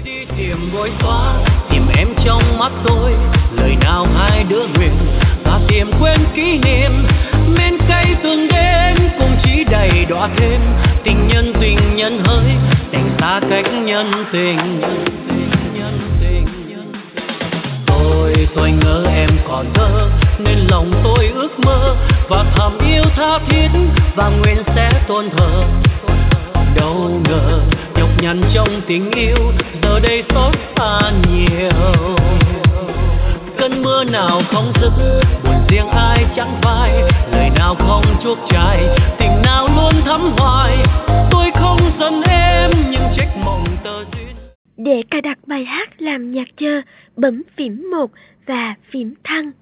đi tìm vội xóa, tìm em trong mắt tôi, lời nào hai đứa nguyện ta tìm quên kỷ niệm. Men cay từng đến cũng chỉ đầy đọa thêm tình nhân hỡi, tình xa cách nhân tình. Tôi ngỡ em còn thơ nên lòng tôi ước mơ và thầm yêu tha thiết và nguyện sẽ tôn thờ. Đâu ngờ nhọc nhằn trong tình yêu giờ đây xót xa nhiều. Cơn mưa nào không dứt, buồn riêng ai chẳng phai, lời nào không chuốc chai, tình nào luôn thắm hoài. Tôi không giận em nhưng trách mộng tơ duyên. Để cài đặt bài hát làm nhạc chờ, bấm phím 1 và phím thăng.